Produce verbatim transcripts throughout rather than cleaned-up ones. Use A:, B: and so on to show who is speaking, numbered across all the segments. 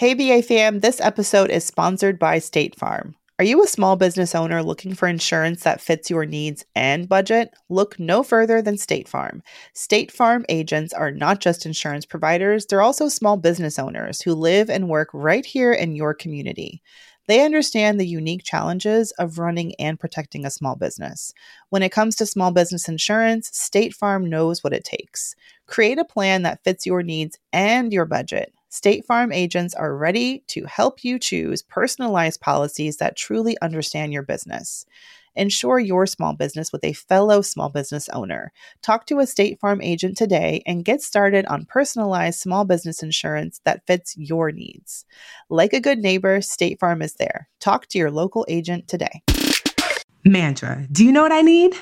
A: Hey, B A fam, this episode is sponsored by State Farm. Are you a small business owner looking for insurance that fits your needs and budget? Look no further than State Farm. State Farm agents are not just insurance providers, they're also small business owners who live and work right here in your community. They understand the unique challenges of running and protecting a small business. When it comes to small business insurance, State Farm knows what it takes. Create a plan that fits your needs and your budget. State Farm agents are ready to help you choose personalized policies that truly understand your business. Insure your small business with a fellow small business owner. Talk to a State Farm agent today and get started on personalized small business insurance that fits your needs. Like a good neighbor, State Farm is there. Talk to your local agent today.
B: Mandra, do you know what I need?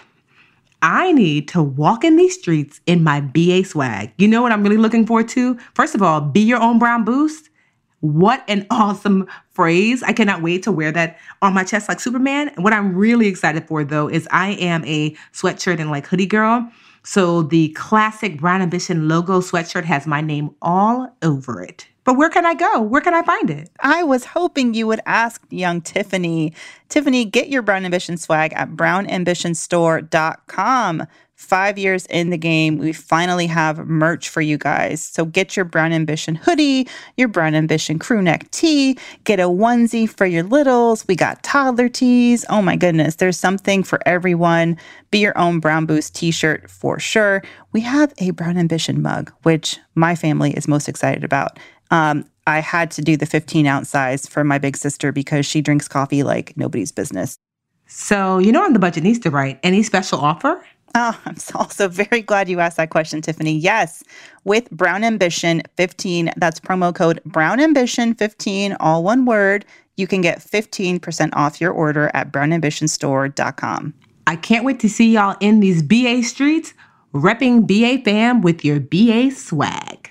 B: I need to walk in these streets in my B A swag. You know what I'm really looking forward to? First of all, be your own brown boost. What an awesome phrase. I cannot wait to wear that on my chest like Superman. What I'm really excited for, though, is I am a sweatshirt and like hoodie girl. So the classic Brown Ambition logo sweatshirt has my name all over it. But where can I go? Where can I find it?
A: I was hoping you would ask young Tiffany. Tiffany, get your Brown Ambition swag at brown ambition store dot com. Five years in the game, we finally have merch for you guys. So get your Brown Ambition hoodie, your Brown Ambition crew neck tee, get a onesie for your littles. We got toddler tees. Oh my goodness, there's something for everyone. Be your own Brown Boost t-shirt for sure. We have a Brown Ambition mug, which my family is most excited about. Um, I had to do the fifteen ounce size for my big sister because she drinks coffee like nobody's business.
B: So, you know, I'm the Budgetnista, right? Any special offer?
A: Oh, I'm also very glad you asked that question, Tiffany. Yes, with Brown Ambition fifteen, that's promo code Brown Ambition fifteen, all one word, you can get fifteen percent off your order at brown ambition store dot com.
B: I can't wait to see y'all in these B A streets, repping B A fam with your B A swag.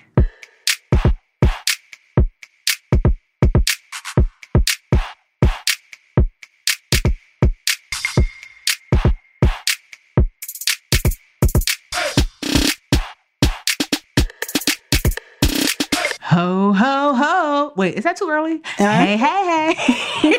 B: Ho, ho, ho. Wait, is that too early? Uh, hey, hey, hey.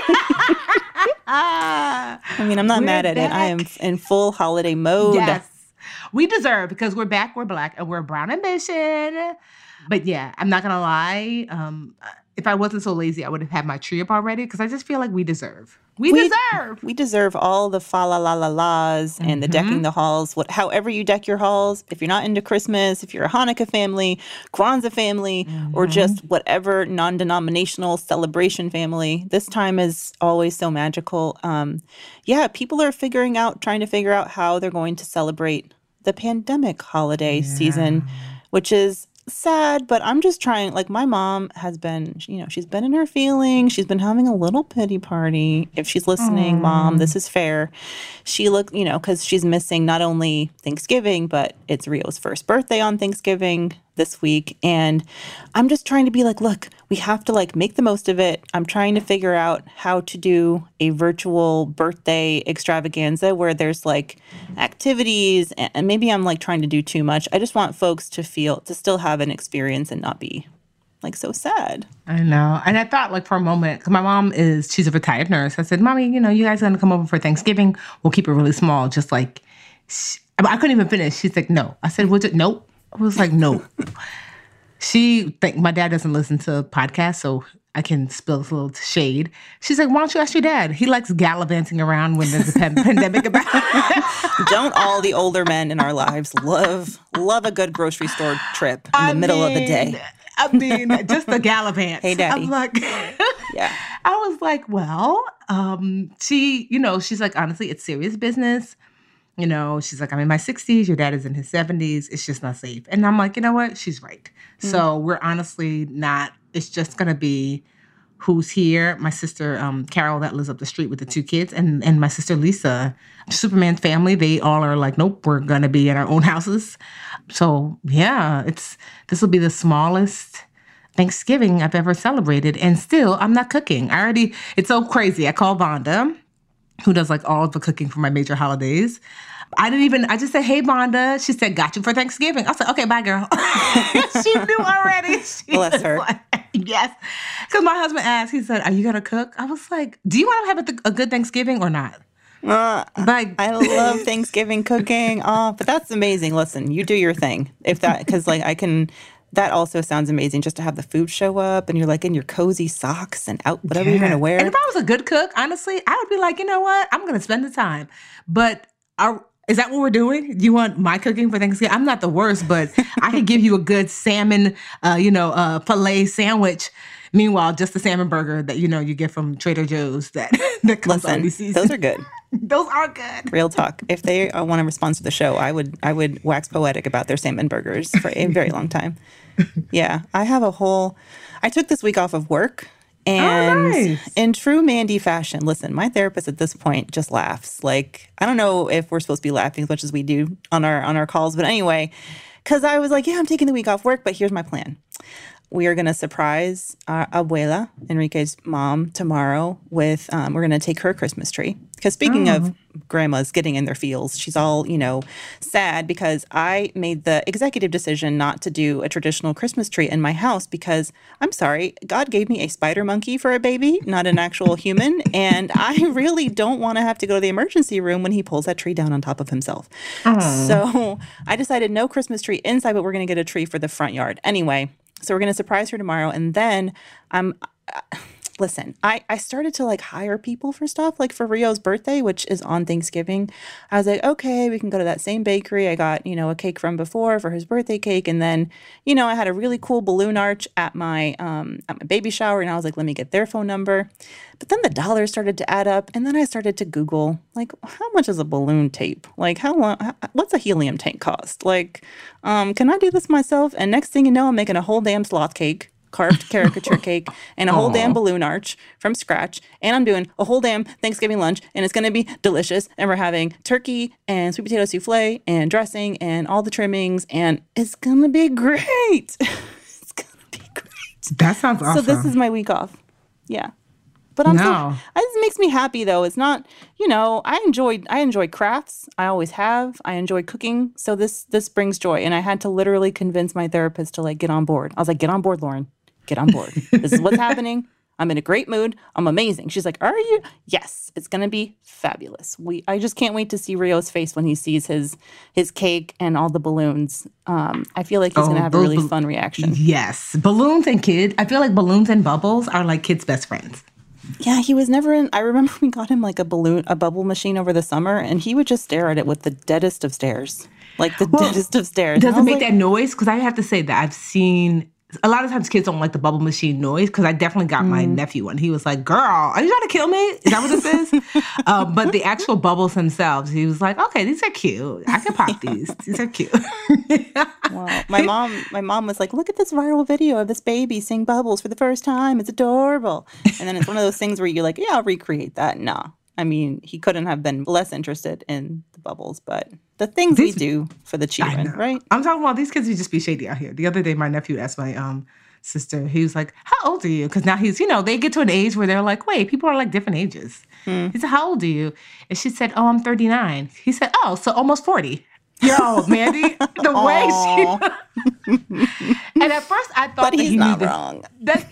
A: I mean, I'm not we're mad at back. it. I am in full holiday mode.
B: Yes. We deserve because we're back, we're Black, and we're Brown Ambition. But yeah, I'm not going to lie. Um, if I wasn't so lazy, I would have had my tree up already because I just feel like we deserve. We, we deserve.
A: We deserve all the fa la la la la's and mm-hmm. the decking the halls. What, however you deck your halls. If you're not into Christmas, if you're a Hanukkah family, Kwanzaa family, mm-hmm. or just whatever non-denominational celebration family, this time is always so magical. Um, yeah, people are figuring out, trying to figure out how they're going to celebrate the pandemic holiday yeah. season, which is sad, but I'm just trying. Like, my mom has been, you know, she's been in her feelings. She's been having a little pity party. If she's listening, Aww. Mom, this is fair. She look, you know, because she's missing not only Thanksgiving, but it's Rio's first birthday on Thanksgiving this week. And I'm just trying to be like, look, we have to like make the most of it. I'm trying to figure out how to do a virtual birthday extravaganza where there's like activities, and maybe I'm like trying to do too much. I just want folks to feel, to still have an experience and not be like so sad.
B: I know. And I thought like for a moment, because my mom is, she's a retired nurse. I said, Mommy, you know, you guys are going to come over for Thanksgiving. We'll keep it really small. Just like, she, I couldn't even finish. She's like, no. I said, was it? Nope. I was like, no. She think my dad doesn't listen to podcasts, so I can spill a little shade. She's like, why don't you ask your dad? He likes gallivanting around when there's a pandemic about.
A: Don't all the older men in our lives love love a good grocery store trip in I the middle mean, of the day?
B: I mean, just the gallivant.
A: Hey, Daddy.
B: I'm like,
A: yeah.
B: I was like, well, um, she, you know, she's like, honestly, it's serious business. You know, she's like, I'm in my sixties. Your dad is in his seventies. It's just not safe. And I'm like, you know what? She's right. Mm. So we're honestly not, it's just going to be who's here. My sister, um, Carol, that lives up the street with the two kids, and, and my sister, Lisa, Superman's family, they all are like, nope, we're going to be in our own houses. So yeah, it's, this will be the smallest Thanksgiving I've ever celebrated. And still, I'm not cooking. I already, it's so crazy. I call Vonda, who does like all of the cooking for my major holidays. I didn't even, I just said, hey, Vonda. She said, got you for Thanksgiving. I said, okay, bye, girl. She knew already. She
A: Bless her.
B: Like, yes. Because my husband asked, he said, are you going to cook? I was like, do you want to have a, th- a good Thanksgiving or not?
A: Uh,
B: Like,
A: I love Thanksgiving cooking. Oh, but that's amazing. Listen, you do your thing. If that, because like I can, that also sounds amazing just to have the food show up and you're like in your cozy socks and out, whatever
B: yeah.
A: you're going to wear.
B: And if I was a good cook, honestly, I would be like, you know what? I'm going to spend the time. But are, is that what we're doing? Do you want my cooking for Thanksgiving? I'm not the worst, but I could give you a good salmon, uh, you know, uh, filet sandwich. Meanwhile, just the salmon burger that, you know, you get from Trader Joe's that, that comes
A: Listen,
B: already seasoned.
A: those are good.
B: Those are good.
A: Real talk. If they uh, want to respond to the show, I would I would wax poetic about their salmon burgers for a very long time. Yeah, I have a whole. I took this week off of work, and
B: oh, nice.
A: in true Mandy fashion, listen, my therapist at this point just laughs. Like I don't know if we're supposed to be laughing as much as we do on our on our calls, but anyway, because I was like, yeah, I'm taking the week off work, but here's my plan. We are going to surprise our abuela, Enrique's mom, tomorrow with, um, we're going to take her Christmas tree. Because speaking
B: oh.
A: of grandmas getting in their feels, she's all, you know, sad because I made the executive decision not to do a traditional Christmas tree in my house because, I'm sorry, God gave me a spider monkey for a baby, not an actual human. And I really don't want to have to go to the emergency room when he pulls that tree down on top of himself.
B: Oh.
A: So I decided no Christmas tree inside, but we're going to get a tree for the front yard. Anyway. So we're going to surprise her tomorrow. And then I'm, uh, listen, I, I started to like hire people for stuff like for Rio's birthday, which is on Thanksgiving. I was like, okay, we can go to that same bakery. I got, you know, a cake from before for his birthday cake. And then, you know, I had a really cool balloon arch at my, um, at my baby shower. And I was like, let me get their phone number. But then the dollars started to add up. And then I started to Google, like, how much is a balloon tape? Like, how long, how, what's a helium tank cost? Like, um, can I do this myself? And next thing you know, I'm making a whole damn sloth cake, carved caricature cake, and a whole
B: Aww.
A: damn balloon arch from scratch. And I'm doing a whole damn Thanksgiving lunch, and it's going to be delicious. And we're having turkey and sweet potato souffle and dressing and all the trimmings, and it's going to be great. It's going to be great.
B: That sounds awesome.
A: So this is my week off. Yeah. But I'm
B: no.
A: so, it makes me happy though. It's not, you know, I enjoy I enjoy crafts. I always have. I enjoy cooking. So this this brings joy. And I had to literally convince my therapist to like get on board. I was like, get on board, Lauren. Get on board. This is what's happening. I'm in a great mood. I'm amazing. She's like, are you? Yes, it's gonna be fabulous. We I just can't wait to see Rio's face when he sees his his cake and all the balloons. Um, I feel like he's
B: Oh,
A: gonna have a
B: those
A: really
B: bal-
A: fun reaction.
B: Yes. Balloons and kids. I feel like balloons and bubbles are like kids' best friends.
A: Yeah, he was never in. I remember we got him like a balloon, a bubble machine over the summer, and he would just stare at it with the deadest of stares, like the
B: Well,
A: deadest of stares.
B: Does
A: And I
B: it
A: was
B: make
A: like,
B: that noise? Because I have to say that I've seen a lot of times kids don't like the bubble machine noise because I definitely got my nephew one. He was like, girl, are you trying to kill me? Is that what this is? uh, but the actual bubbles themselves, he was like, okay, these are cute. I can pop these. These are cute.
A: Well, my mom, my mom was like, look at this viral video of this baby sing bubbles for the first time. It's adorable. And then it's one of those things where you're like, yeah, I'll recreate that. No, I mean, he couldn't have been less interested in the bubbles, but the things
B: These-
A: we do for the
B: I
A: children,
B: know.
A: right?
B: I'm talking about these kids who just be shady out here. The other day, my nephew asked my um sister, he was like, how old are you? Because now he's, you know, they get to an age where they're like, wait, people are like different ages. He said, how old are you? And she said, oh, I'm thirty-nine. He said, oh, so almost forty. Yo, Mandy, the way she... And at first, I thought
A: But
B: that
A: he's
B: he
A: not
B: knew
A: wrong.
B: This,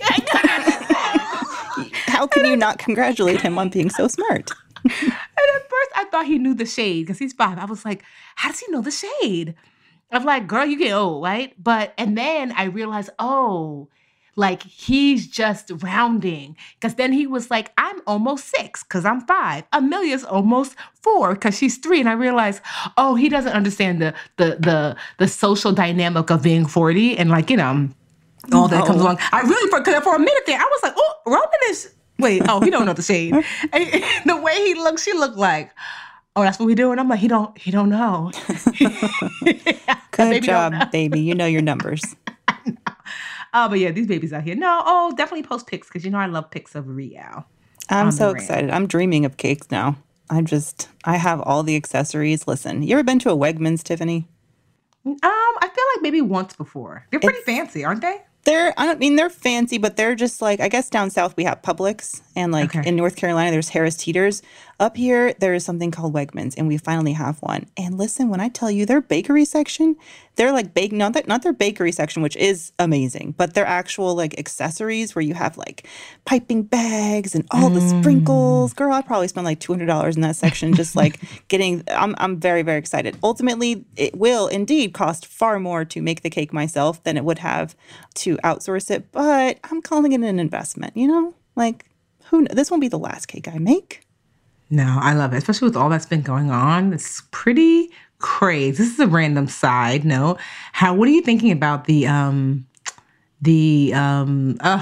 A: How can you not congratulate him on being so smart?
B: And at first, I thought he knew the shade because he's five. I was like, how does he know the shade? I'm like, girl, you get old, right? But, and then I realized, oh, like he's just rounding. Because then he was like, I'm almost six because I'm five. Amelia's almost four because she's three. And I realized, oh, he doesn't understand the the the the social dynamic of being forty and like, you know, all that
A: No.
B: comes along. I really, for, 'cause for a minute there, I was like, oh, Roman is, wait, oh, he don't know the shade. And the way he looked, she looked like, oh, that's what we do. And I'm like, he don't, he don't know.
A: Good
B: Baby don't
A: job,
B: know.
A: baby. You know your numbers.
B: Oh, but yeah, these babies out here. No, oh, definitely post pics because you know I love pics of Rio.
A: I'm
B: on
A: so
B: the gram.
A: excited. I'm dreaming of cakes now. I'm just, I have all the accessories. Listen, you ever been to a Wegmans, Tiffany?
B: Um, I feel like maybe once before. They're pretty
A: It's-
B: fancy, aren't they?
A: They're, I don't mean they're fancy, but they're just like, I guess down south we have Publix And like
B: Okay.
A: in North Carolina, there's Harris Teeter's. Up here, there is something called Wegmans, and we finally have one. And listen, when I tell you their bakery section, they're like bake not that not their bakery section, which is amazing, but their actual like accessories where you have like piping bags and all the sprinkles. Girl, I'd probably spend like two hundred dollars in that section just like getting. I'm I'm very very excited. Ultimately, it will indeed cost far more to make the cake myself than it would have to outsource it, but I'm calling it an investment. You know, like who? kn- This won't be the last cake I make.
B: No, I love it, especially with all that's been going on. It's pretty crazy. This is a random side note. How? What are you thinking about the um the um uh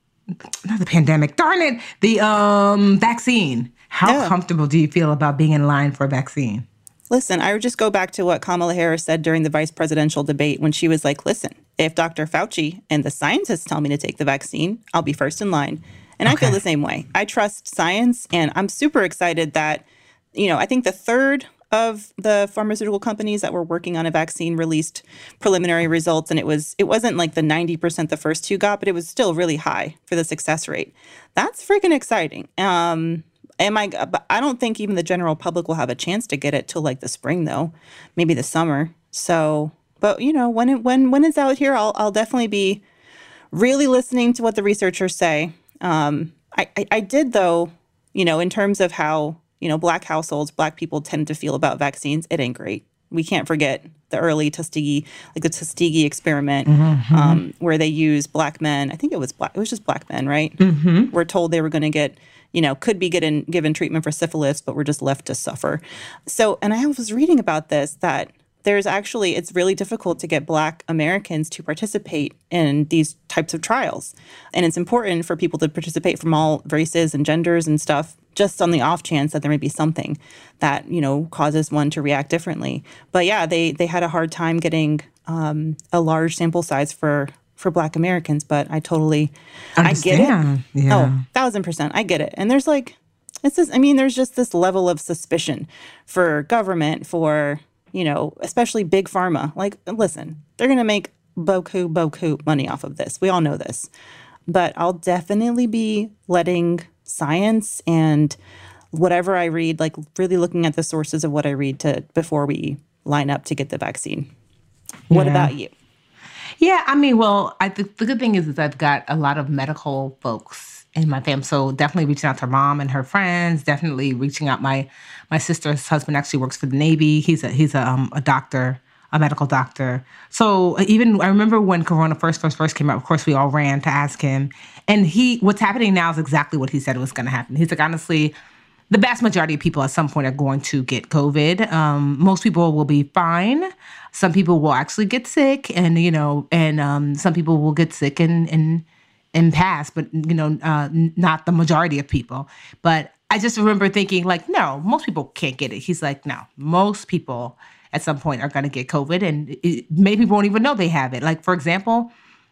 B: not the pandemic? Darn it, the um vaccine. How
A: Yeah.
B: comfortable do you feel about being in line for a vaccine?
A: Listen, I would just go back to what Kamala Harris said during the vice presidential debate when she was like, listen, if Doctor Fauci and the scientists tell me to take the vaccine, I'll be first in line. And I feel
B: Okay.
A: the same way. I trust science, and I'm super excited that, you know, I think the third of the pharmaceutical companies that were working on a vaccine released preliminary results, and it was it wasn't like the ninety percent the first two got, but it was still really high for the success rate. That's freaking exciting. Um, am I? But I don't think even the general public will have a chance to get it till like the spring, though, maybe the summer. So, but you know, when it when when it's out here, I'll I'll definitely be really listening to what the researchers say. Um, I, I, I did, though, you know, in terms of how, you know, Black households, Black people tend to feel about vaccines, it ain't great. We can't forget the early Tuskegee, like the Tuskegee experiment, um, where they used Black men. I think it was black. It was just Black men, right? Mm-hmm. We're told they were going to get, you know, could be getting given treatment for syphilis, but we're just left to suffer. So, and I was reading about this that there's actually, it's really difficult to get Black Americans to participate in these types of trials. And it's important for people to participate from all races and genders and stuff, just on the off chance that there may be something that, you know, causes one to react differently. But yeah, they they had a hard time getting um, a large sample size for for Black Americans, but I totally, I get it.
B: Understand. Yeah.
A: Oh, thousand percent. I get it. And there's like, it's this, I mean, there's just this level of suspicion for government, for, you know, especially big pharma. Like, listen, they're going to make boku, boku money off of this. We all know this. But I'll definitely be letting science and whatever I read, like really looking at the sources of what I read to before we line up to get the vaccine. What
B: Yeah.
A: about you?
B: Yeah, I mean, well, I think the good thing is, is I've got a lot of medical folks in my family, so definitely reaching out to her mom and her friends. Definitely reaching out. My my sister's husband actually works for the Navy. He's a he's a um, a doctor, a medical doctor. So even I remember when Corona first first first came out. Of course, we all ran to ask him, and he what's happening now is exactly what he said was going to happen. He's like, honestly, the vast majority of people at some point are going to get COVID. Um, most people will be fine. Some people will actually get sick, and you know, and um, some people will get sick and and and pass, but you know, uh, n- not the majority of people. But I just remember thinking, like, no, most people can't get it. He's like, no, most people at some point are going to get COVID, and it, many people won't even know they have it. Like, for example,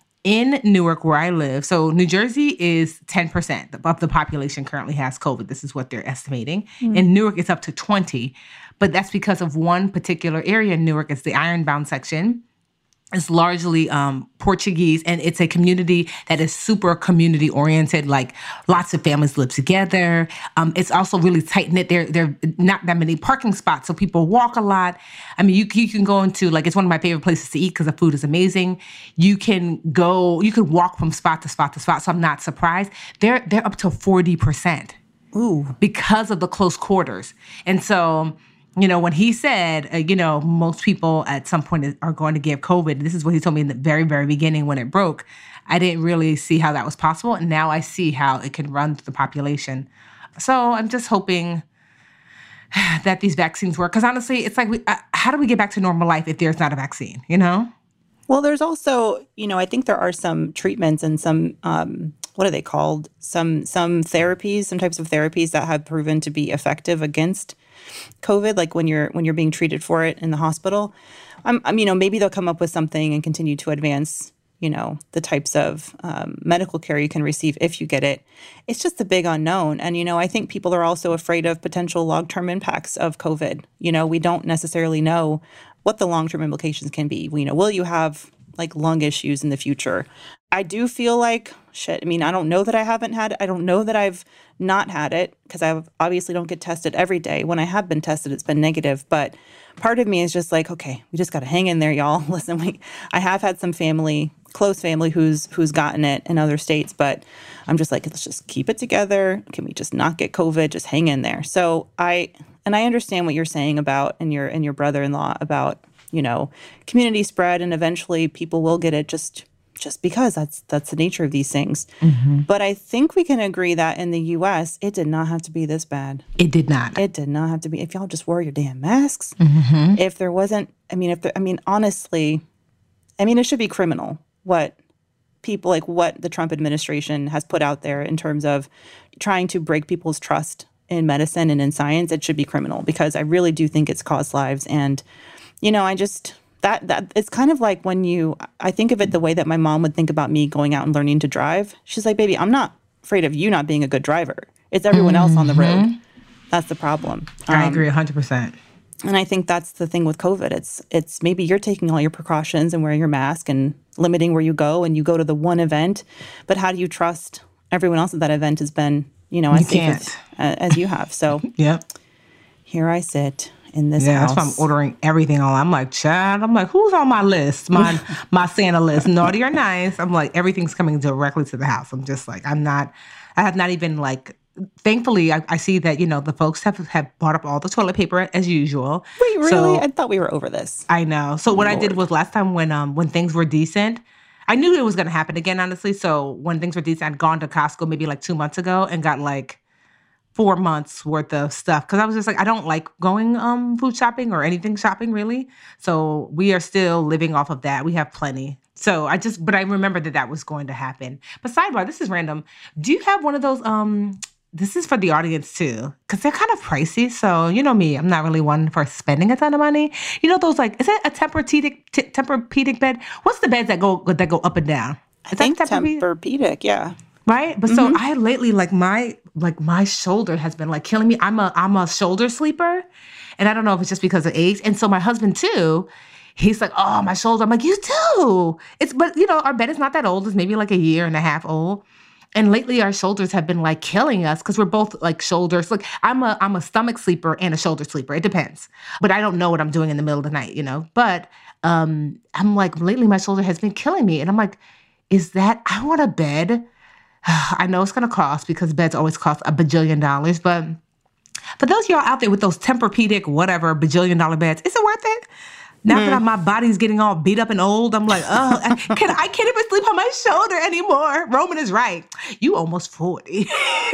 B: in Newark, where I live, so New Jersey is ten percent of the population currently has COVID. This is what they're estimating. In Newark, it's up to twenty. But that's because of one particular area in Newark. It's the Ironbound section. It's largely um, Portuguese, and it's a community that is super community oriented. Like lots of families live together. Um, it's also really tight knit. There, there are not that many parking spots, so people walk a lot. I mean, you you can go into like it's one of my favorite places to eat because the food is amazing. You can go, you could walk from spot to spot to spot. So I'm not surprised. They're they're up to forty percent.
A: Ooh.
B: Because of the close quarters, and so. You know, when he said, uh, you know, most people at some point are going to get COVID, this is what he told me in the very, very beginning when it broke. I didn't really see how that was possible. And now I see how it can run through the population. So I'm just hoping that these vaccines work. Because honestly, it's like, we, uh, how do we get back to normal life if there's not a vaccine, you know?
A: Well, there's also, you know, I think there are some treatments and some, um, what are they called? Some some therapies, some types of therapies that have proven to be effective against COVID, like when you're when you're being treated for it in the hospital. I'm, I'm you know, maybe they'll come up with something and continue to advance, you know, the types of um, medical care you can receive if you get it. It's just a big unknown. And, you know, I think people are also afraid of potential long-term impacts of COVID. You know, we don't necessarily know what the long-term implications can be. You know, will you have like lung issues in the future? I do feel like shit. I mean, I don't know that I haven't had it. I don't know that I've not had it because I obviously don't get tested every day. When I have been tested, it's been negative. But part of me is just like, okay, we just got to hang in there, y'all. Listen, we, I have had some family, close family who's who's gotten it in other states, but I'm just like, let's just keep it together. Can we just not get COVID? Just hang in there. So I, and I understand what you're saying about, and your, and your brother-in-law about, you know, community spread, and eventually people will get it just just because that's that's the nature of these things. Mm-hmm. But I think we can agree that in the U S, it did not have to be this bad.
B: It did not.
A: It did not have to be. If y'all just wore your damn masks, mm-hmm. if there wasn't, I mean, if there, I mean, honestly, I mean, it should be criminal what people, like what the Trump administration has put out there in terms of trying to break people's trust in medicine and in science. It should be criminal because I really do think it's caused lives. And, you know, I just... That that it's kind of like when you, I think of it the way that my mom would think about me going out and learning to drive. She's like, baby, I'm not afraid of you not being a good driver. It's everyone mm-hmm. else on the road. That's the problem.
B: I um, agree one hundred percent.
A: And I think that's the thing with COVID. It's it's maybe you're taking all your precautions and wearing your mask and limiting where you go, and you go to the one event. But how do you trust everyone else at that event has been, you know, as safe as, uh, as you have? So
B: yep.
A: Here I sit. In this
B: yeah,
A: house.
B: That's why I'm ordering everything on. I'm like, Chad, I'm like, who's on my list? My my Santa list, naughty or nice. I'm like, everything's coming directly to the house. I'm just like, I'm not, I have not even like, thankfully, I, I see that, you know, the folks have, have bought up all the toilet paper as usual.
A: Wait, really?
B: So,
A: I thought we were over this.
B: I know. So what
A: Lord.
B: I did was last time when um when things were decent, I knew it was going to happen again, honestly. So when things were decent, I'd gone to Costco maybe like two months ago and got like four months worth of stuff. Cause I was just like, I don't like going um food shopping or anything shopping really. So we are still living off of that. We have plenty. So I just, but I remember that that was going to happen. But sidebar, this is random. Do you have one of those, um, this is for the audience too, cause they're kind of pricey. So you know me, I'm not really one for spending a ton of money. You know, those like, is it a Tempur-Pedic, t- Tempur-Pedic bed? What's the beds that go, that go up and down?
A: Is I think Tempur-Pedic, yeah.
B: Right? But mm-hmm. so I lately, like my, like my shoulder has been like killing me. I'm a, I'm a shoulder sleeper. And I don't know if it's just because of age. And so my husband too, he's like, oh, my shoulder. I'm like, you too. It's, but you know, our bed is not that old. It's maybe like a year and a half old. And lately our shoulders have been like killing us because we're both like shoulders. Like I'm a, I'm a stomach sleeper and a shoulder sleeper. It depends. But I don't know what I'm doing in the middle of the night, you know? But um, I'm like, lately my shoulder has been killing me. And I'm like, is that, I want a bed. I know it's going to cost because beds always cost a bajillion dollars, but for those of y'all out there with those Tempur-Pedic, whatever, bajillion dollar beds, is it worth it? Now mm. that I'm, my body's getting all beat up and old, I'm like, oh, I, can, I can't even sleep on my shoulder anymore. Roman is right. You almost forty.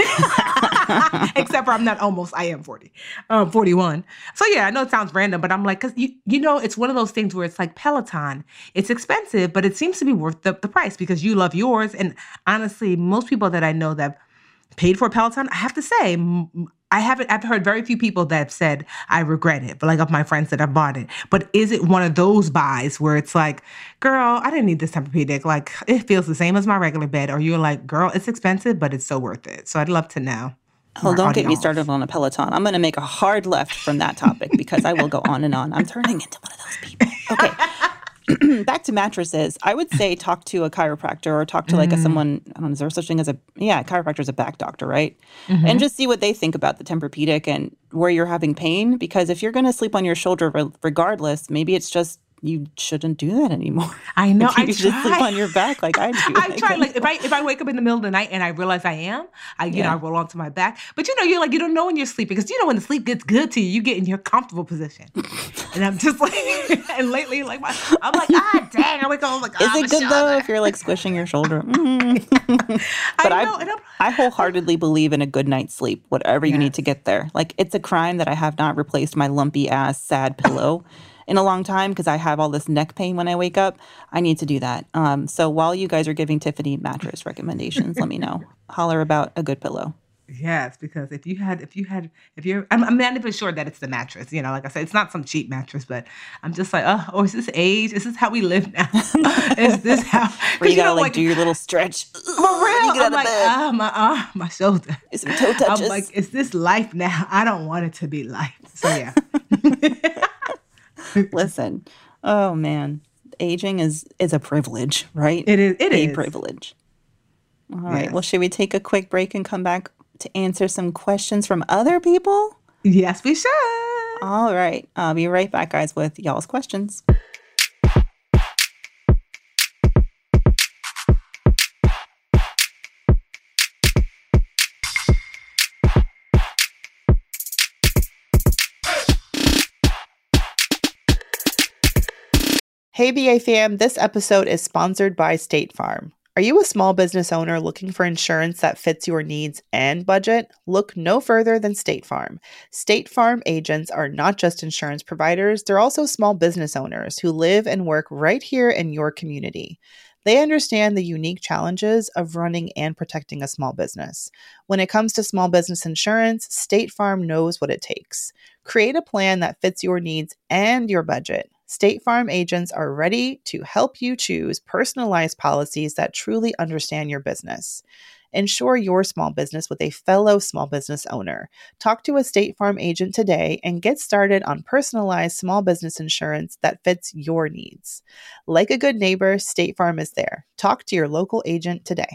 B: Except for I'm not almost, I am forty. Um, forty-one. So yeah, I know it sounds random, but I'm like, because you, you know, it's one of those things where it's like Peloton. It's expensive, but it seems to be worth the, the price because you love yours. And honestly, most people that I know that paid for Peloton, I have to say, I haven't, I've heard very few people that have said, I regret it, but like of my friends that have bought it. But is it one of those buys where it's like, girl, I didn't need this Tempur-Pedic. Like, it feels the same as my regular bed. Or you're like, girl, it's expensive, but it's so worth it. So I'd love to know.
A: Oh, don't get me started on a Peloton. I'm going to make a hard left from that topic because I will go on and on. I'm turning into one of those people. Okay. Back to mattresses. I would say talk to a chiropractor or talk to like a someone, I don't know, is there such thing as a, yeah, a chiropractor is a back doctor, right? Mm-hmm. And just see what they think about the Tempur-Pedic and where you're having pain. Because if you're going to sleep on your shoulder re- regardless, maybe it's just you shouldn't do that anymore.
B: I know.
A: You
B: I
A: just
B: try.
A: sleep on your back like I do.
B: I try. Like if I if I wake up in the middle of the night and I realize I am, I you yeah. know I roll onto my back. But you know you're like you don't know when you're sleeping because you know when the sleep gets good to you, you get in your comfortable position. And I'm just like, and lately like my, I'm like ah dang, I wake up I'm like ah,
A: is it good
B: shoulder.
A: though if you're like squishing your shoulder? Mm-hmm. But I, know, I I wholeheartedly believe in a good night's sleep, whatever you yes. need to get there. Like it's a crime that I have not replaced my lumpy ass sad pillow in a long time because I have all this neck pain when I wake up. I need to do that. Um, so while you guys are giving Tiffany mattress recommendations, let me know. Holler about a good pillow.
B: Yes, because if you had, if you had, if you're, I'm, I'm not even sure that it's the mattress. You know, like I said, it's not some cheap mattress, but I'm just like, oh, oh is this age? Is this how we live now? Is this how?
A: Where you, you gotta
B: know,
A: like,
B: like
A: do your little stretch.
B: For real, I'm like, ah, oh, my, ah, oh, my shoulder.
A: Get some toe touches.
B: I'm like, is this life now? I don't want it to be life. So yeah.
A: Listen, oh man, aging is is a privilege, right?
B: It is. It
A: a
B: is
A: privilege. All right.
B: Yes.
A: Well, should we take a quick break and come back to answer some questions from other people?
B: Yes, we should.
A: All right. I'll be right back, guys, with y'all's questions. Hey, B A fam, this episode is sponsored by State Farm. Are you a small business owner looking for insurance that fits your needs and budget? Look no further than State Farm. State Farm agents are not just insurance providers, they're also small business owners who live and work right here in your community. They understand the unique challenges of running and protecting a small business. When it comes to small business insurance, State Farm knows what it takes. Create a plan that fits your needs and your budget. State Farm agents are ready to help you choose personalized policies that truly understand your business. Insure your small business with a fellow small business owner. Talk to a State Farm agent today and get started on personalized small business insurance that fits your needs. Like a good neighbor, State Farm is there. Talk to your local agent today.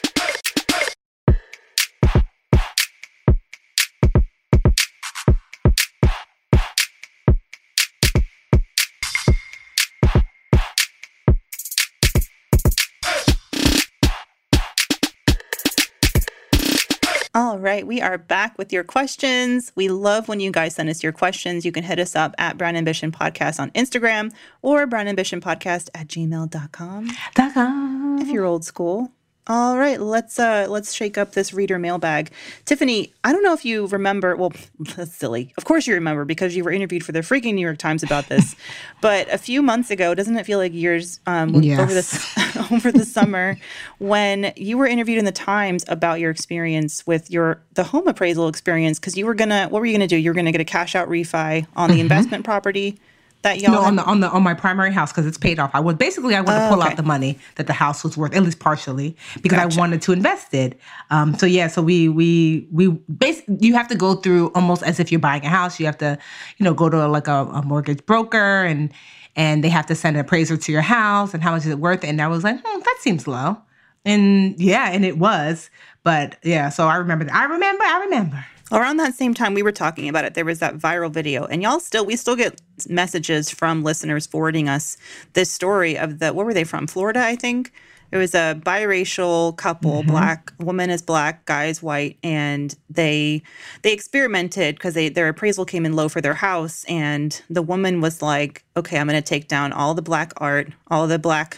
A: All right, we are back with your questions. We love when you guys send us your questions. You can hit us up at Brown Ambition Podcast on Instagram or brown ambition podcast at gmail dot com. If you're old school. All right, let's uh, let's shake up this reader mailbag. Tiffany, I don't know if you remember. Well, that's silly. Of course you remember because you were interviewed for the freaking New York Times about this. But a few months ago, doesn't it feel like years um,
B: yes.
A: over this over the summer, when you were interviewed in the Times about your experience with your the home appraisal experience? Because you were gonna, what were you gonna do? You were gonna get a cash out refi on the mm-hmm. investment property. That y'all
B: no,
A: had?
B: on the on the on my primary house because it's paid off. I would basically I wanted
A: oh,
B: to pull
A: okay.
B: out the money that the house was worth, at least partially, because
A: gotcha.
B: I wanted to invest it. Um, so yeah, so we we we basically you have to go through almost as if you're buying a house. You have to, you know, go to like a, a mortgage broker and and they have to send an appraiser to your house and how much is it worth. And I was like, hmm, that seems low, and yeah, and it was. But yeah, so I remember. I remember. I remember.
A: Around that same time we were talking about it, there was that viral video, and y'all still, we still get messages from listeners forwarding us this story of the, what were they from? Florida, I think. It was a biracial couple, mm-hmm. black, woman is black, guy is white, and they they experimented because they their appraisal came in low for their house, and the woman was like, okay, I'm going to take down all the black art, all the black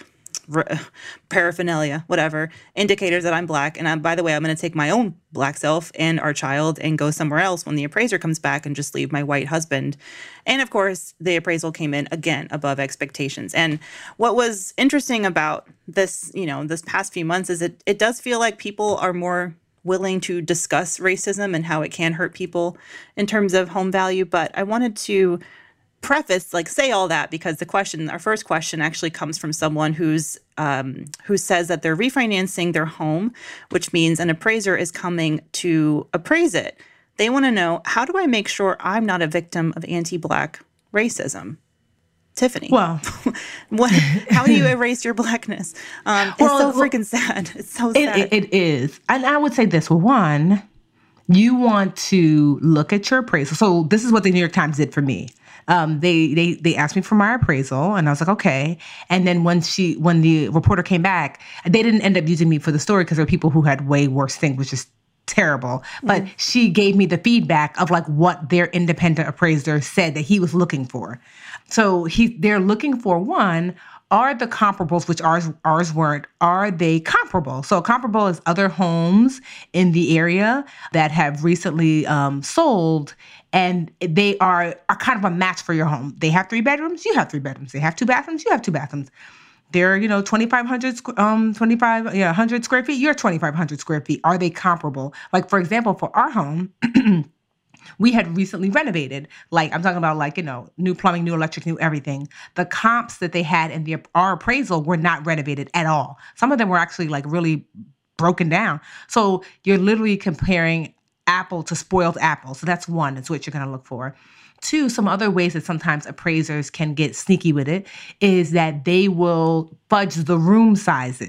A: paraphernalia, whatever, indicators that I'm black. And I'm, by the way, I'm going to take my own black self and our child and go somewhere else when the appraiser comes back and just leave my white husband. And of course, the appraisal came in, again, above expectations. And what was interesting about this, you know, this past few months is it, it does feel like people are more willing to discuss racism and how it can hurt people in terms of home value. But I wanted to preface, like say all that, because the question, our first question actually comes from someone who's um, who says that they're refinancing their home, which means an appraiser is coming to appraise it. They want to know, how do I make sure I'm not a victim of anti-Black racism? Tiffany,
B: well,
A: what? How do you erase your Blackness? Um, it's well, so freaking sad. It's so sad.
B: It, it is, and I would say this: one, you want to look at your appraisal. So this is what the New York Times did for me. Um, they they they asked me for my appraisal, and I was like, okay. And then when she when the reporter came back, they didn't end up using me for the story because there were people who had way worse things, which is terrible. But mm-hmm. she gave me the feedback of like what their independent appraiser said that he was looking for. So he they're looking for, one, are the comparables, which ours ours weren't, are they comparable? So comparable is other homes in the area that have recently um, sold, and they are, are kind of a match for your home. They have three bedrooms, you have three bedrooms. They have two bathrooms, you have two bathrooms. They're, you know, twenty-five hundred, um, twenty-five, yeah, one hundred square feet, you're twenty-five hundred square feet. Are they comparable? Like, for example, for our home, we had recently renovated. Like, I'm talking about like, you know, new plumbing, new electric, new everything. The comps that they had in the our appraisal were not renovated at all. Some of them were actually like really broken down. So you're literally comparing apple to spoiled apple. So that's one, that's what you're going to look for. Two, some other ways that sometimes appraisers can get sneaky with it is that they will fudge the room sizes.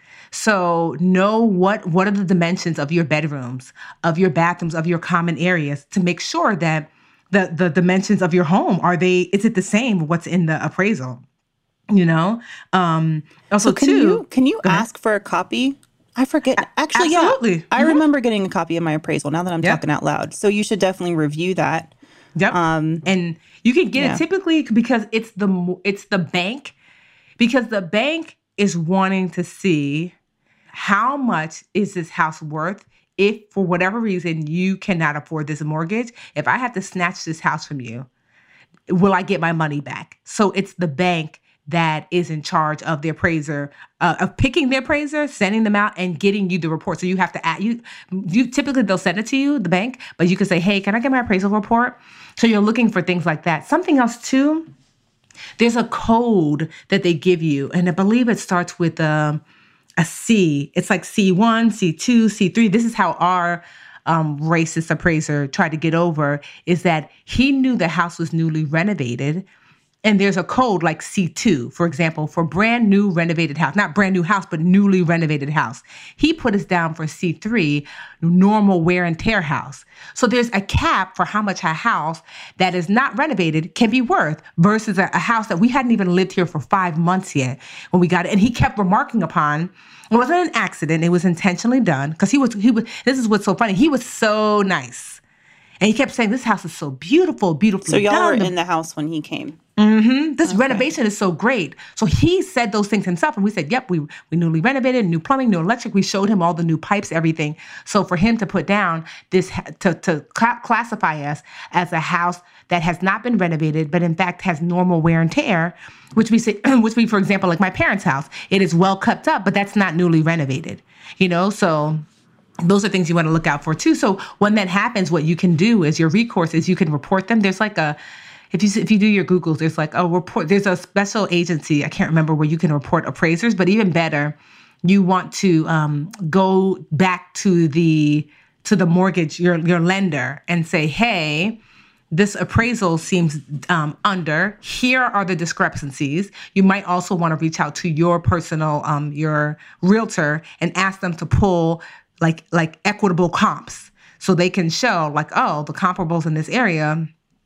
B: So know what what are the dimensions of your bedrooms, of your bathrooms, of your common areas to make sure that the the dimensions of your home, are they, is it the same what's in the appraisal? You know? Um, also,
A: So can
B: too,
A: you can you
B: go ahead.
A: ask for a copy? I forget. Actually, yeah.
B: Absolutely.
A: I
B: Mhm.
A: remember getting a copy of my appraisal now that I'm
B: Yep.
A: talking out loud. So you should definitely review that.
B: Yep.
A: Um,
B: And you can get
A: yeah.
B: it typically because it's the mo- it's the bank, because the bank is wanting to see how much is this house worth if for whatever reason you cannot afford this mortgage. If I have to snatch this house from you, will I get my money back? So it's the bank that is in charge of the appraiser, uh, of picking the appraiser, sending them out, and getting you the report. So you have to add, you, you typically they'll send it to you, the bank, but you can say, hey, can I get my appraisal report? So you're looking for things like that. Something else too, there's a code that they give you, and I believe it starts with um, a C. It's like C one, C two, C three. This is how our um, racist appraiser tried to get over, is that he knew the house was newly renovated. And there's a code like C two, for example, for brand new renovated house, not brand new house, but newly renovated house. He put us down for C three, normal wear and tear house. So there's a cap for how much a house that is not renovated can be worth versus a, a house that we hadn't even lived here for five months yet when we got it. And he kept remarking upon, it wasn't an accident, it was intentionally done, because he was, he was, this is what's so funny, he was so nice. And he kept saying, this house is so beautiful, beautifully
A: So y'all
B: done.
A: were in the house when he came.
B: Mm-hmm. This renovation is so great. So he said those things himself, and we said, yep, we we newly renovated, new plumbing, new electric. We showed him all the new pipes, everything. So for him to put down this, to, to cl- classify us as a house that has not been renovated, but in fact has normal wear and tear, which we say, which we, for example, like my parents' house, it is well kept up, but that's not newly renovated, you know? So those are things you want to look out for too. So when that happens, what you can do is your recourse is you can report them. There's like a, if you if you do your Googles, there's like a report, there's a special agency, I can't remember, where you can report appraisers, but even better, you want to um, go back to the to the mortgage, your your lender, and say, hey, this appraisal seems um, under. Here are the discrepancies. You might also want to reach out to your personal, um, your realtor, and ask them to pull like like equitable comps, so they can show like, oh, the comparables in this area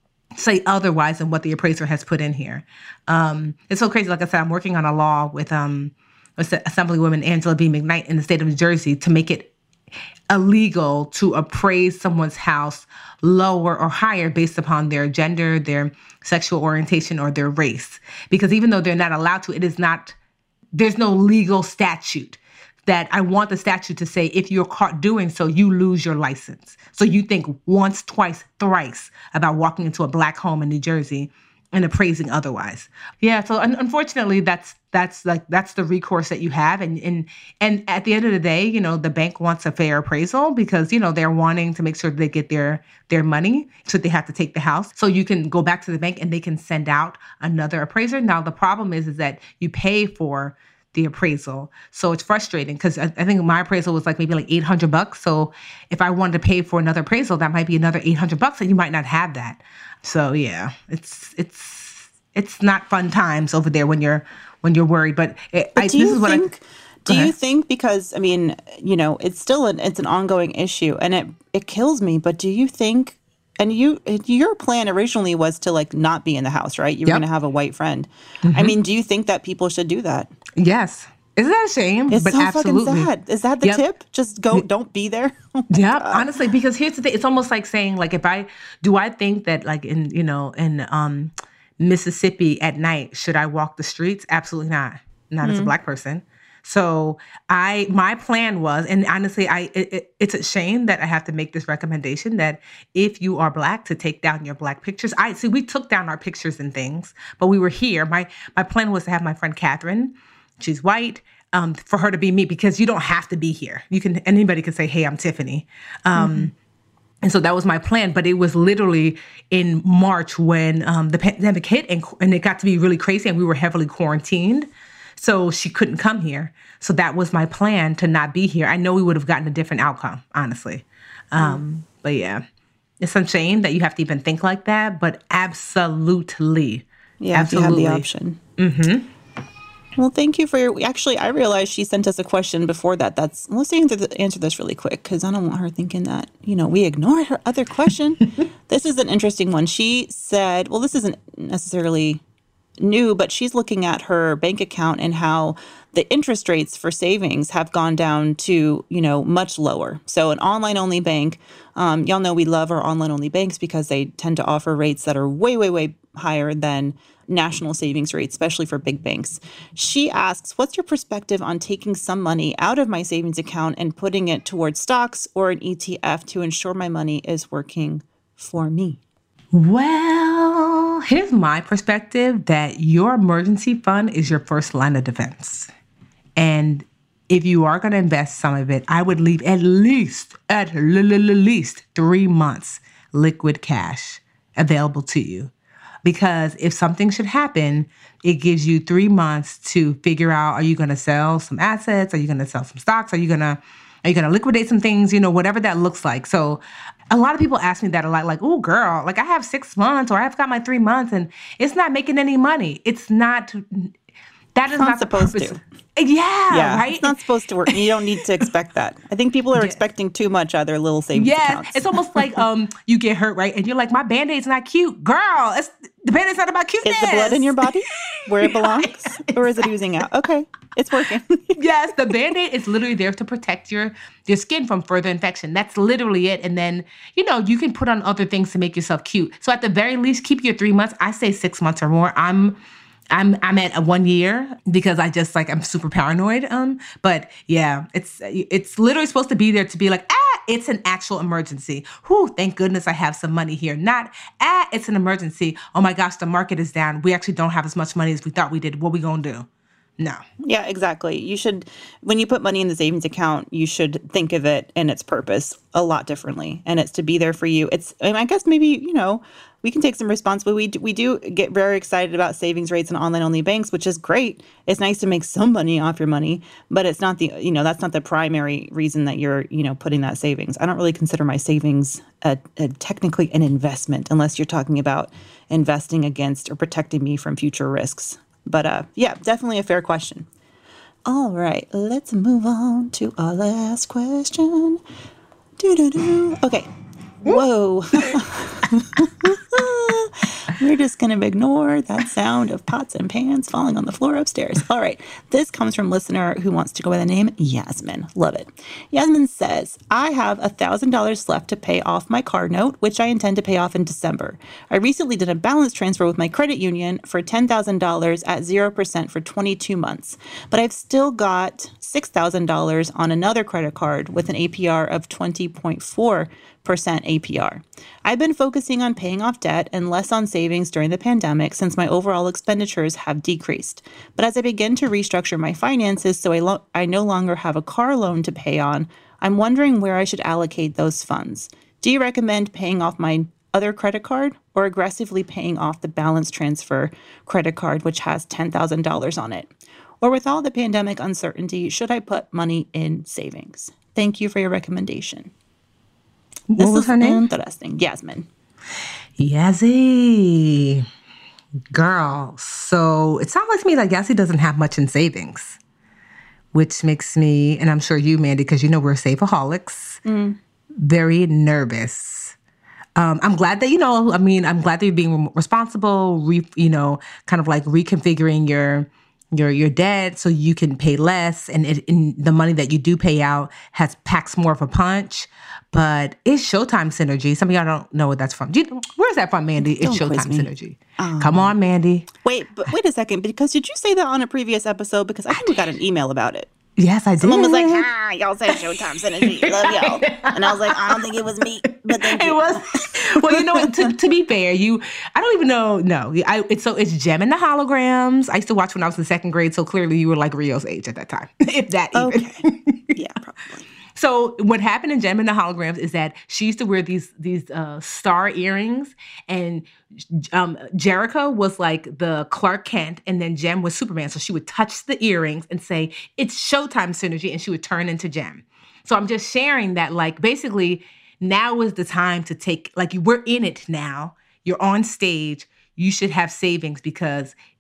B: say otherwise than what the appraiser has put in here. Um, it's so crazy. Like I said, I'm working on a law with um, Assemblywoman Angela B. McKnight in the state of New Jersey to make it illegal to appraise someone's house lower or higher based upon their gender, their sexual orientation, or their race. Because even though they're not allowed to, it is not, there's no legal statute that I want the statute to say, if you're caught doing so, you lose your license. So you think once, twice, thrice about walking into a black home in New Jersey and appraising otherwise. Yeah, so un- unfortunately, that's that's like that's the recourse that you have. And and and at the end of the day, you know, the bank wants a fair appraisal because, you know, they're wanting to make sure they get their their money, so they have to take the house. So you can go back to the bank and they can send out another appraiser. Now, the problem is, is that you pay for the appraisal. So it's frustrating because I, I think my appraisal was like maybe like eight hundred bucks. So if I wanted to pay for another appraisal, that might be another eight hundred bucks, and you might not have that. So yeah, it's, it's, it's not fun times over there when you're, when you're worried, but, it,
A: But
B: I,
A: do
B: this
A: you
B: is what
A: think,
B: I,
A: do
B: go
A: you
B: ahead.
A: think, because, I mean, you know, it's still an, it's an ongoing issue and it, it kills me, but do you think, and you, your plan originally was to like not be in the house, right? You were
B: Yep.
A: going to have a white friend. I mean, do you think that people should do that?
B: Yes. Isn't that a shame?
A: It's
B: But
A: so
B: absolutely.
A: fucking sad. Is that the
B: Yep.
A: tip? Just go, don't be there.
B: Yeah, honestly, because here's the thing. It's almost like saying, like, if I, do I think that like in, you know, in um, Mississippi at night, should I walk the streets? Absolutely not. Not as a black person. So I, my plan was, and honestly, I, it, it, it's a shame that I have to make this recommendation that if you are black, to take down your black pictures. I see, we took down our pictures and things, but we were here. My, my plan was to have my friend Catherine, she's white, um, for her to be me, because you don't have to be here. You can, anybody can say, hey, I'm Tiffany. Um, And so that was my plan, but it was literally in March when um, the pandemic hit, and, and it got to be really crazy, and we were heavily quarantined. So she couldn't come here. So that was my plan, to not be here. I know we would have gotten a different outcome, honestly. Um, but yeah, it's a shame that you have to even think like that, but absolutely.
A: Yeah,
B: absolutely.
A: if you had the option. Well, thank you for your. Actually, I realized she sent us a question before that. That's let's answer, the, answer this really quick because I don't want her thinking that you know we ignored her other question. This is an interesting one. She said, "Well, this isn't necessarily new, but she's looking at her bank account and how the interest rates for savings have gone down to, you know, much lower. So an online only bank, um, y'all know we love our online only banks because they tend to offer rates that are way, way, way higher than national savings rates, especially for big banks. She asks, what's your perspective on taking some money out of my savings account and putting it towards stocks or an E T F to ensure my money is working for me?
B: Well, here's my perspective that your emergency fund is your first line of defense. And if you are going to invest some of it, I would leave at least, at least three months liquid cash available to you. Because if something should happen, it gives you three months to figure out, are you going to sell some assets? Are you going to sell some stocks? Are you going to Are you going to liquidate some things? You know, whatever that looks like. So a lot of people ask me that a lot, like, oh, girl, like I have six months or I've got my three months and it's not making any money. It's not, that is
A: not,
B: not
A: supposed
B: purpose.
A: to.
B: Yeah,
A: yeah,
B: right?
A: It's not supposed to work. You don't need to expect that. I think people are
B: Yeah.
A: expecting too much out of their little savings
B: Yes,
A: accounts.
B: it's almost like um you get hurt, right? And you're like, my Band-Aid's not cute. Girl, it's, the Band-Aid's not about cuteness.
A: Is the blood in your body where it belongs?
B: Yeah,
A: or is it oozing out? Okay, it's working.
B: Yes, the Band-Aid is literally there to protect your, your skin from further infection. That's literally it. And then, you know, you can put on other things to make yourself cute. So at the very least, keep your three months. I say six months or more. I'm I'm I'm at a one year because I just like I'm super paranoid. Um, but yeah, it's it's literally supposed to be there to be like, ah, it's an actual emergency. Whew, thank goodness I have some money here. Not, ah, it's an emergency. Oh my gosh, the market is down. We actually don't have as much money as we thought we did. What are we gonna do? No.
A: Yeah, exactly. You should, when you put money in the savings account, you should think of it and its purpose a lot differently. And it's to be there for you. It's, I mean, I guess maybe, you know, we can take some responsibility. We do, we do get very excited about savings rates and online only banks, which is great. It's nice to make some money off your money, but it's not the, you know, that's not the primary reason that you're, you know, putting that savings. I don't really consider my savings a, a technically an investment unless you're talking about investing against or protecting me from future risks. But uh, yeah, definitely a fair question. All right, let's move on to our last question. Doo-doo-doo. Okay. Whoa. We're just going to ignore that sound of pots and pans falling on the floor upstairs. All right. This comes from a listener who wants to go by the name Yasmin. Love it. Yasmin says, I have one thousand dollars left to pay off my car note, which I intend to pay off in December. I recently did a balance transfer with my credit union for ten thousand dollars at zero percent for twenty-two months, but I've still got six thousand dollars on another credit card with an A P R of twenty point four percent A P R. I've been focusing on paying off debt and less on savings during the pandemic since my overall expenditures have decreased. But as I begin to restructure my finances so I, lo- I no longer have a car loan to pay on, I'm wondering where I should allocate those funds. Do you recommend paying off my other credit card or aggressively paying off the balance transfer credit card, which has ten thousand dollars on it? Or with all the pandemic uncertainty, should I put money in savings? Thank you for your recommendation.
B: What
A: This
B: was
A: is
B: her name?
A: interesting. Yasmin.
B: Yazzie. Girl. So it sounds like to me like Yazzie doesn't have much in savings, which makes me, and I'm sure you, Mandy, because you know we're saveaholics, mm. very nervous. Um, I'm glad that, you know, I mean, I'm glad that you're being responsible, re, you know, kind of like reconfiguring your your your debt so you can pay less, and, it, and the money that you do pay out has packs more of a punch. But it's Showtime Synergy. Some of y'all don't know what that's from. You, where's that from, Mandy? It's
A: Don't quiz
B: Showtime
A: me.
B: Synergy.
A: Um,
B: Come on, Mandy.
A: Wait, but wait a second, because did you say that on a previous episode? Because I think we got an email about it.
B: Yes, I did.
A: Someone was like, ah, y'all said Showtime Synergy. Love y'all. And I was like, I don't think it was me, but thank you.
B: It was. Well, you know what? To, to be fair, you, I don't even know. No, I, it's so it's Gem and the Holograms. I used to watch when I was in second grade, so clearly you were like Rio's age at that time, if that even.
A: Okay. Yeah, probably.
B: So what happened in Gem and the Holograms is that she used to wear these these uh, star earrings, and um, Jericho was like the Clark Kent, and then Gem was Superman. So she would touch the earrings and say, "It's Showtime Synergy," and she would turn into Gem. So I'm just sharing that, like, basically now is the time to take, like, we're in it now. You're on stage. You should have savings because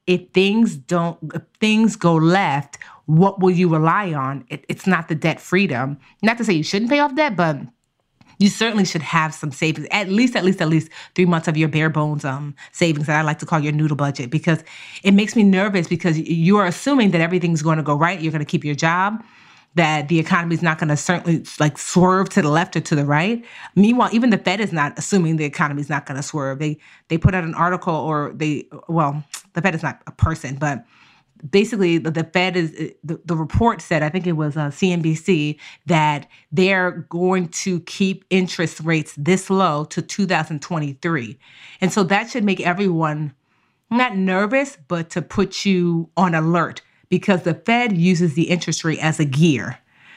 B: if things don't, if things go left, what will you rely on? It, it's not the debt freedom. Not to say you shouldn't pay off debt, but you certainly should have some savings, at least, at least, at least three months of your bare bones um, savings that I like to call your noodle budget, because it makes me nervous because you are assuming that everything's going to go right. You're going to keep your job, that the economy is not going to certainly like swerve to the left or to the right. Meanwhile, even the Fed is not assuming the economy is not going to swerve. They they put out an article, or they, well, the Fed is not a person, but basically, the, the Fed is, the, the report said, I think it was uh, C N B C, that they're going to keep interest rates this low to two thousand twenty-three. And so that should make everyone not nervous, but to put you on alert, because the Fed uses the interest rate as a gear.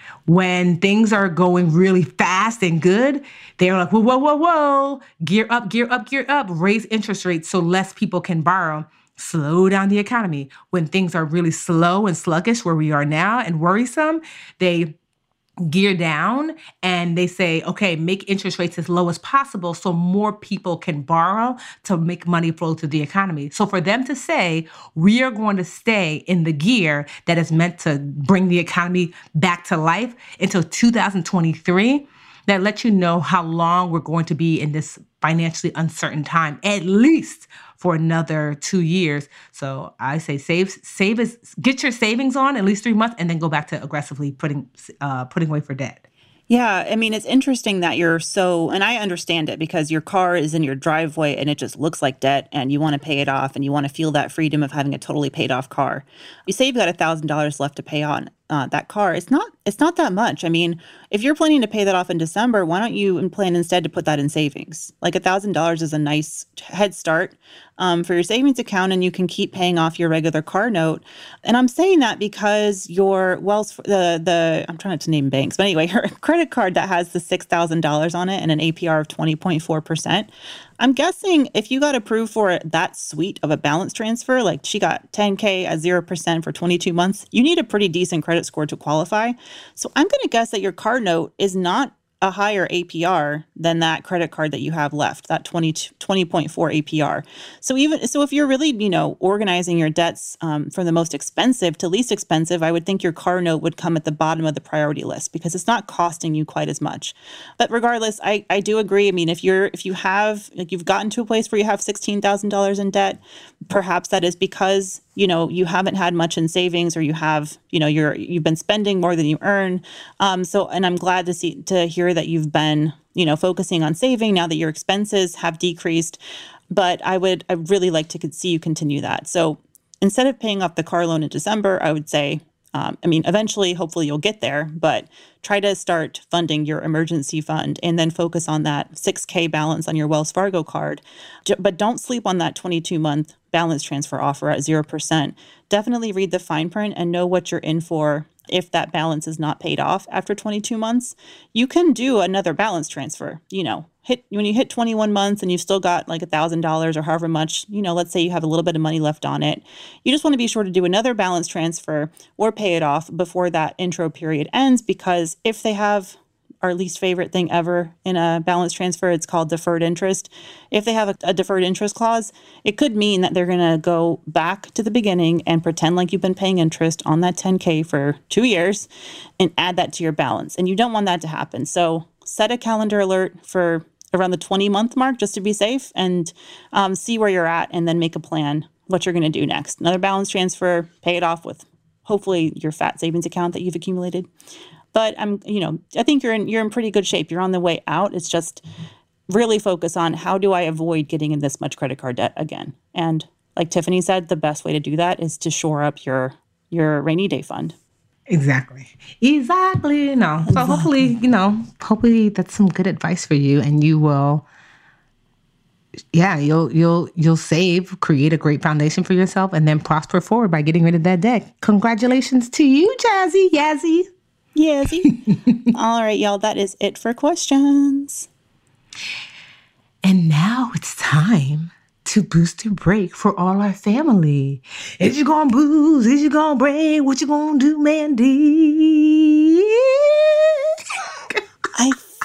B: When things are going really fast and good, they're like, whoa, whoa, whoa, whoa, gear up, gear up, gear up, raise interest rates so less people can borrow. Slow down the economy. When things are really slow and sluggish, where we are now, and worrisome, they gear down and they say, okay, make interest rates as low as possible so more people can borrow to make money flow to the economy. So for them to say, we are going to stay in the gear that is meant to bring the economy back to life until two thousand twenty-three, that lets you know how long we're going to be in this financially uncertain time, at least for another two years. So I say save, save is, get your savings on at least three months and then go back to aggressively putting, uh, putting away for debt.
A: Yeah, I mean, it's interesting that you're so, and I understand it because your car is in your driveway and it just looks like debt and you want to pay it off and you want to feel that freedom of having a totally paid off car. You say you've got one thousand dollars left to pay on uh, that car. It's not, it's not that much. I mean, if you're planning to pay that off in December, why don't you plan instead to put that in savings? Like one thousand dollars is a nice head start um, for your savings account, and you can keep paying off your regular car note. And I'm saying that because your Wells, the, the I'm trying not to name banks, but anyway, her credit card that has the six thousand dollars on it and an A P R of twenty point four percent, I'm guessing if you got approved for that sweet of a balance transfer, like she got ten K at zero percent for twenty-two months, you need a pretty decent credit score to qualify. So I'm going to guess that your car note is not a higher A P R than that credit card that you have left, that twenty point four A P R. So even so, if you're really, you know, organizing your debts um, from the most expensive to least expensive, I would think your car note would come at the bottom of the priority list because it's not costing you quite as much. But regardless, I, I do agree. I mean, if you're if you have like you've gotten to a place where you have sixteen thousand dollars in debt, perhaps that is because you know you haven't had much in savings, or you have you know you're you've been spending more than you earn. Um, so, and I'm glad to see to hear that you've been you know focusing on saving now that your expenses have decreased. But I would I really like to see you continue that. So instead of paying off the car loan in December, I would say, um, I mean, eventually, hopefully you'll get there, but try to start funding your emergency fund and then focus on that six K balance on your Wells Fargo card. But don't sleep on that twenty-two month balance transfer offer at zero percent. Definitely read the fine print and know what you're in for. If that balance is not paid off after twenty-two months, you can do another balance transfer. You know, hit when you hit twenty-one months and you've still got like one thousand dollars or however much, you know, let's say you have a little bit of money left on it. You just want to be sure to do another balance transfer or pay it off before that intro period ends, because if they have our least favorite thing ever in a balance transfer, it's called deferred interest. If they have a, a deferred interest clause, it could mean that they're going to go back to the beginning and pretend like you've been paying interest on that ten K for two years and add that to your balance. And you don't want that to happen. So set a calendar alert for around the twenty month mark just to be safe, and um, see where you're at, and then make a plan what you're going to do next. Another balance transfer, pay it off with hopefully your fat savings account that you've accumulated. But I'm, you know, I think you're in you're in pretty good shape. You're on the way out. It's just really focus on how do I avoid getting in this much credit card debt again. And like Tiffany said, the best way to do that is to shore up your your rainy day fund.
B: Exactly. Exactly. No. So exactly. hopefully, you know, hopefully that's some good advice for you, and you will. Yeah, you'll you'll you'll save, create a great foundation for yourself, and then prosper forward by getting rid of that debt. Congratulations to you, Jazzy, Yazzie.
A: Yazzie. All right, y'all, that is it for questions.
B: And now it's time to boost a break for all our family. Is you gonna boost? Is you gonna break? What you gonna do, Mandy?
A: I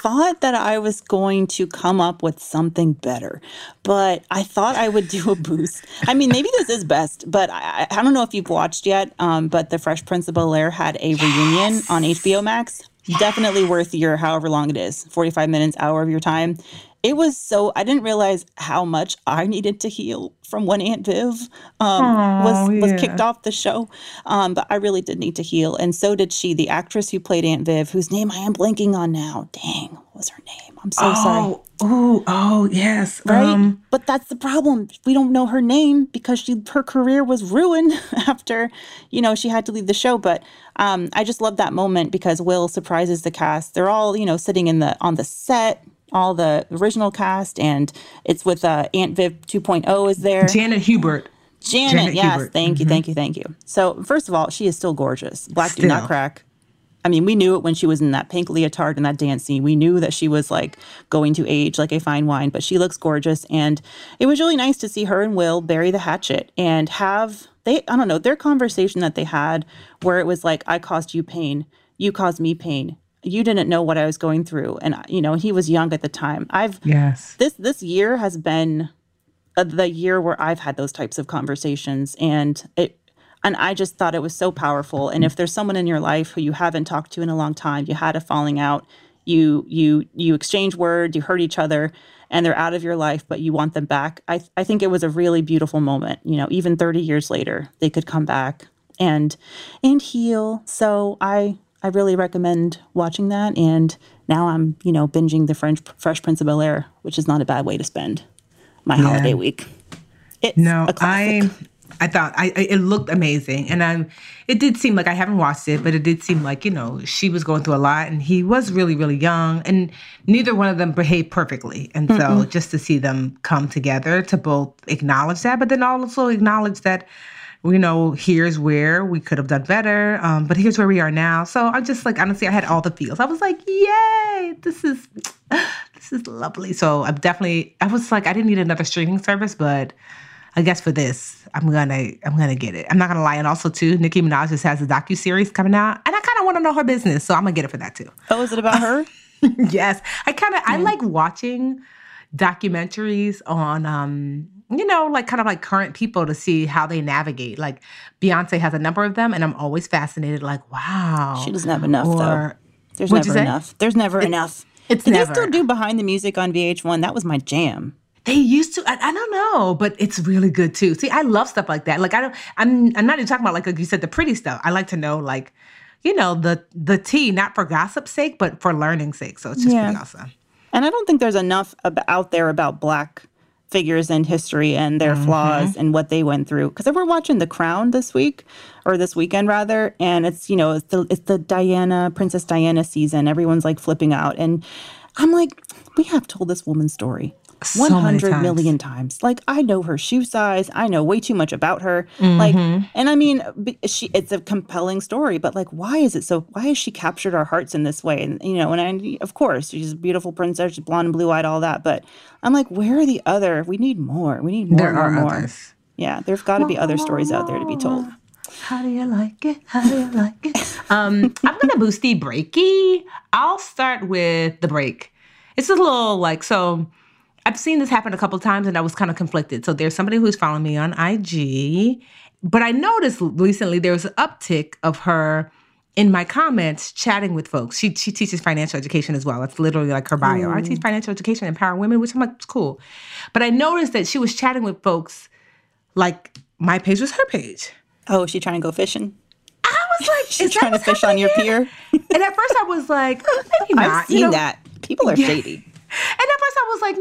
A: thought that I was going to come up with something better, but I thought I would do a boost. I mean, maybe this is best, but I, I don't know if you've watched yet, um, but The Fresh Prince of Bel-Air had a yes. reunion on H B O Max. Yes. Definitely worth your however long it is, forty-five minutes, hour of your time. It was so, I didn't realize how much I needed to heal from when Aunt Viv um,
B: Aww,
A: was was
B: yeah.
A: kicked off the show. Um, but I really did need to heal. And so did she, the actress who played Aunt Viv, whose name I am blanking on now. Dang, what was her name? I'm so
B: oh,
A: sorry.
B: Oh, oh, yes.
A: Right?
B: Um,
A: but that's the problem. We don't know her name because she her career was ruined after, you know, she had to leave the show. But um, I just love that moment because Will surprises the cast. They're all, you know, sitting in the on the set. All the original cast, and it's with uh, Aunt Viv two point oh is there.
B: Janet Hubert.
A: Janet,
B: Janet
A: yes.
B: Hubert.
A: Thank
B: mm-hmm.
A: you, thank you, thank you. So, first of all, she is still gorgeous. Black
B: still.
A: do not crack. I mean, we knew it when she was in that pink leotard and that dance scene. We knew that she was, like, going to age like a fine wine, but she looks gorgeous. And it was really nice to see her and Will bury the hatchet and have, they, I don't know, their conversation that they had where it was like, I caused you pain. You caused me pain. You didn't know what I was going through. And, you know, he was young at the time. I've,
B: yes.
A: This, this year has been uh, the year where I've had those types of conversations. And it, and I just thought it was so powerful. And if there's someone in your life who you haven't talked to in a long time, you had a falling out, you, you, you exchange words, you hurt each other, and they're out of your life, but you want them back. I, I think it was a really beautiful moment. You know, even thirty years later, they could come back and, and heal. So I, I really recommend watching that. And now I'm, you know, binging The French, Fresh Prince of Bel-Air, which is not a bad way to spend my yeah. holiday week. It's
B: no,
A: a classic.
B: I I thought I, it looked amazing. And I, it did seem like I haven't watched it, but it did seem like, you know, she was going through a lot and he was really, really young and neither one of them behaved perfectly. And mm-hmm. so just to see them come together to both acknowledge that, but then also acknowledge that, you know, here's where we could have done better, um, but here's where we are now. So I'm just like, honestly, I had all the feels. I was like, yay, this is, this is lovely. So I'm definitely, I was like, I didn't need another streaming service, but I guess for this, I'm gonna, I'm gonna get it. I'm not gonna lie. And also too, Nicki Minaj just has a docuseries coming out and I kind of want to know her business. So I'm gonna get it for that too.
A: Oh, is it about her?
B: Yes. I kind of, mm. I like watching documentaries on, um, you know, like kind of like current people to see how they navigate. Like Beyonce has a number of them and I'm always fascinated. Like, wow.
A: She doesn't have enough or, though. There's never enough. There's never it, enough.
B: It's
A: Did
B: never.
A: they still do Behind the Music on V H one? That was my jam.
B: They used to. I, I don't know, but it's really good too. See, I love stuff like that. Like I don't. I'm. I'm not even talking about like, like you said, the pretty stuff. I like to know like, you know, the the tea, not for gossip's sake, but for learning's sake. So it's just yeah. pretty awesome.
A: And I don't think there's enough ab- out there about Black figures in history and their mm-hmm. flaws and what they went through. Because we're watching The Crown this week, or this weekend rather, and it's, you know, it's the it's the Diana, Princess Diana season. Everyone's like flipping out, and I'm like, we have told this woman's story
B: so
A: one hundred million times. Like, I know her shoe size. I know way too much about her. Mm-hmm. Like, and I mean, she, it's a compelling story, but like, why is it so, why has she captured our hearts in this way? And, you know, and I, of course, she's a beautiful princess, she's blonde and blue eyed, all that. But I'm like, where are the other, we need more. We need more,
B: there
A: more,
B: are
A: more.
B: Others.
A: Yeah, there's got to be other stories out there to be told.
B: How do you like it? How do you like it? Um, I'm going to boost the breaky. I'll start with the break. It's a little like, so I've seen this happen a couple of times and I was kind of conflicted. So there's somebody who's following me on I G, but I noticed recently there was an uptick of her in my comments chatting with folks. She she teaches financial education as well. That's literally like her bio. Mm. I teach financial education and empower women, which I'm like, it's cool. But I noticed that she was chatting with folks like my page was her page.
A: Oh, is she trying to go fishing?
B: I was like,
A: she's
B: is
A: trying to fish on your pier?
B: And at first I was like, maybe not.
A: I've seen
B: you know?
A: that. People are
B: yeah.
A: shady.
B: And at first I was like,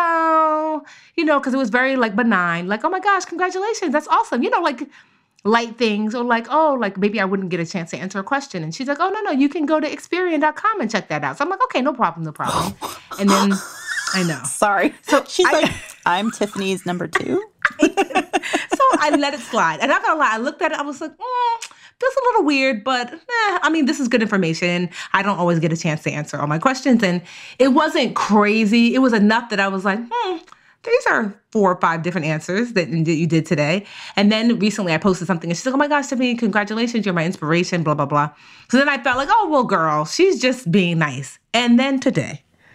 B: no, you know, because it was very like benign. Like, oh my gosh, congratulations. That's awesome. You know, like light things or like, oh, like maybe I wouldn't get a chance to answer a question. And she's like, oh, no, no, you can go to Experian dot com and check that out. So I'm like, okay, no problem, no problem. And then I know.
A: Sorry. So she's I, like, I'm Tiffany's number two.
B: So I let it slide. And I'm not gonna lie, I looked at it, I was like, mm, that's a little weird, but eh, I mean, this is good information. I don't always get a chance to answer all my questions. And it wasn't crazy. It was enough that I was like, hmm, these are four or five different answers that, that you did today. And then recently I posted something and she's like, oh my gosh, Tiffany, congratulations. You're my inspiration, blah, blah, blah. So then I felt like, oh, well, girl, she's just being nice. And then today,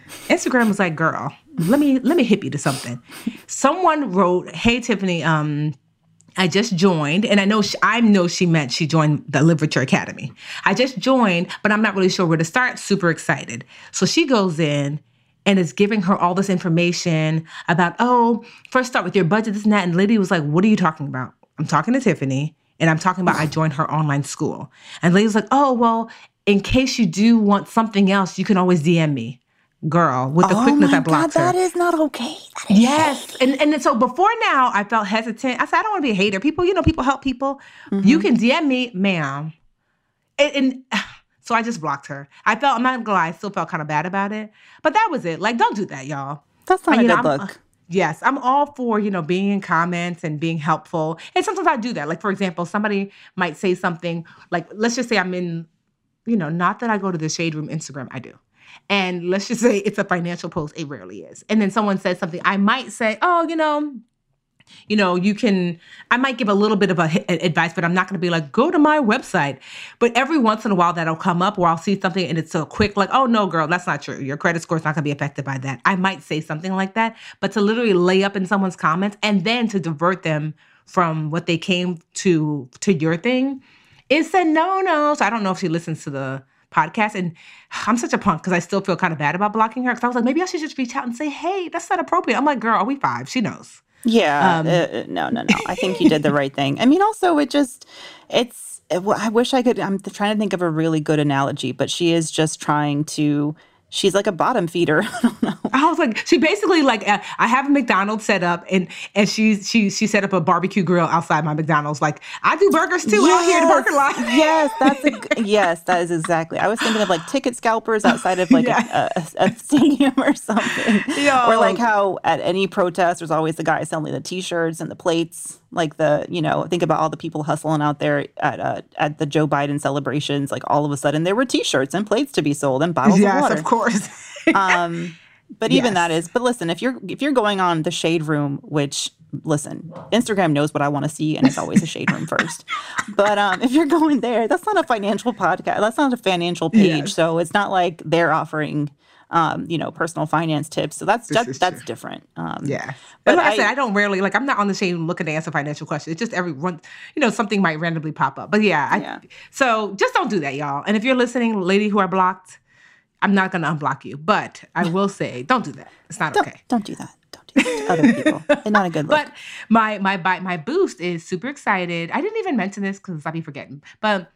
B: Instagram was like, girl, let me let me hip you to something. Someone wrote, hey, Tiffany, um, I just joined, and I know she, I know she meant she joined the Literature Academy. I just joined, but I'm not really sure where to start. Super excited. So she goes in and is giving her all this information about, oh, first start with your budget, this and that. And Lydia was like, what are you talking about? I'm talking to Tiffany, and I'm talking about I joined her online school. And Lydia was like, oh, well, in case you do want something else, you can always D M me. Girl, with the
A: oh
B: quickness
A: my
B: I blocked
A: God,
B: her.
A: that is not okay. That is
B: Yes. And and so before now, I felt hesitant. I said, I don't want to be a hater. People, you know, people help people. Mm-hmm. You can D M me, ma'am. And, and so I just blocked her. I felt, I'm not gonna lie, I still felt kind of bad about it. But that was it. Like, don't do that, y'all.
A: That's not
B: I,
A: a
B: know,
A: good
B: I'm,
A: look.
B: Yes, I'm all for, you know, being in comments and being helpful. And sometimes I do that. Like, for example, somebody might say something, like, let's just say I'm in, you know, not that I go to the Shade Room Instagram, I do. And let's just say it's a financial post. It rarely is. And then someone says something. I might say, oh, you know, you know, you can, I might give a little bit of a, a, advice, but I'm not going to be like, go to my website. But every once in a while that'll come up where I'll see something and it's so quick, like, oh, no, girl, that's not true. Your credit score is not going to be affected by that. I might say something like that. But to literally lay up in someone's comments and then to divert them from what they came to, to your thing, is a no-no. So I don't know if she listens to the podcast. And I'm such a punk because I still feel kind of bad about blocking her. Because I was like, maybe I should just reach out and say, hey, that's not appropriate. I'm like, girl, are we five? She knows.
A: Yeah. Um, uh, no, no, no. I think you did the right thing. I mean, also, it just, it's, it, I wish I could, I'm trying to think of a really good analogy, but she is just trying to, she's like a bottom feeder. I don't know.
B: I was like, she basically like, uh, I have a McDonald's set up and and she, she, she set up a barbecue grill outside my McDonald's. Like, I do burgers too yes, out here in the parking lot.
A: Yes, that's a, yes, that is exactly. I was thinking of like ticket scalpers outside of like yeah. a, a, a stadium or something. Yo. Or like how at any protest, there's always the guy selling the t-shirts and the plates. Like the, you know, think about all the people hustling out there at uh, at the Joe Biden celebrations. Like all of a sudden there were t-shirts and plates to be sold and bottles
B: yes,
A: of water.
B: Yes, of course.
A: um, but even yes. that is, but listen, if you're if you're going on the Shade Room, which listen, Instagram knows what I want to see and it's always a Shade Room first. But um, if you're going there, that's not a financial podcast. That's not a financial page. Yes. So it's not like they're offering Um, you know, personal finance tips. So that's just, that's true. different. Um,
B: yeah. But like I, I said, I don't rarely, like, I'm not on the Shade looking to answer financial questions. It's just every one, you know, something might randomly pop up. But yeah, I, yeah. So just don't do that, y'all. And if you're listening, lady who are blocked, I'm not going to unblock you. But I will say, don't do that. It's not
A: don't,
B: okay.
A: Don't do that. Don't do that to other people. It's not a good look.
B: But my, my, my, my boost is super excited. I didn't even mention this because I'll be forgetting. But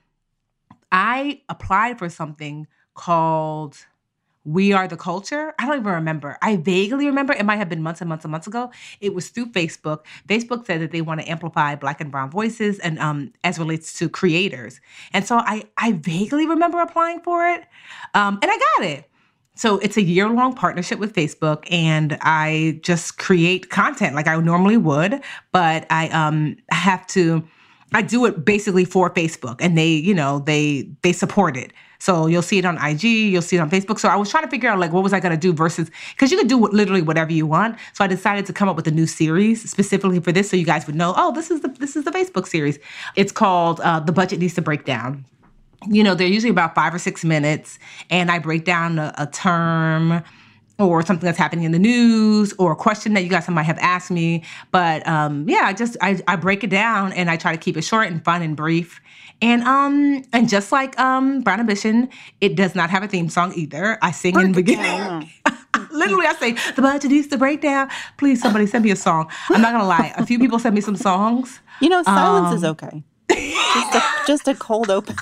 B: I applied for something called We Are the Culture. I don't even remember. I vaguely remember. It might have been months and months and months ago. It was through Facebook. Facebook said that they want to amplify Black and Brown voices and um, as relates to creators. And so I, I vaguely remember applying for it. Um, and I got it. So it's a year-long partnership with Facebook, and I just create content like I normally would, but I um, have to, I do it basically for Facebook, and they, you know, they they support it. So you'll see it on I G, you'll see it on Facebook. So I was trying to figure out, like, what was I going to do versus, because you could do literally whatever you want. So I decided to come up with a new series specifically for this, so you guys would know, oh, this is the this is the Facebook series. It's called uh, The Budget Needs to Break Down. You know, they're usually about five or six minutes, and I break down a, a term or something that's happening in the news or a question that you guys might have asked me. But um, yeah, I just, I, I break it down and I try to keep it short and fun and brief. And um, and just like um, Brown Ambition, it does not have a theme song either. I sing in the beginning. Literally, I say, the budget needs to break down. Please, somebody send me a song. I'm not going to lie. A few people sent me some songs.
A: You know, silence um, is okay. Just a, just a cold open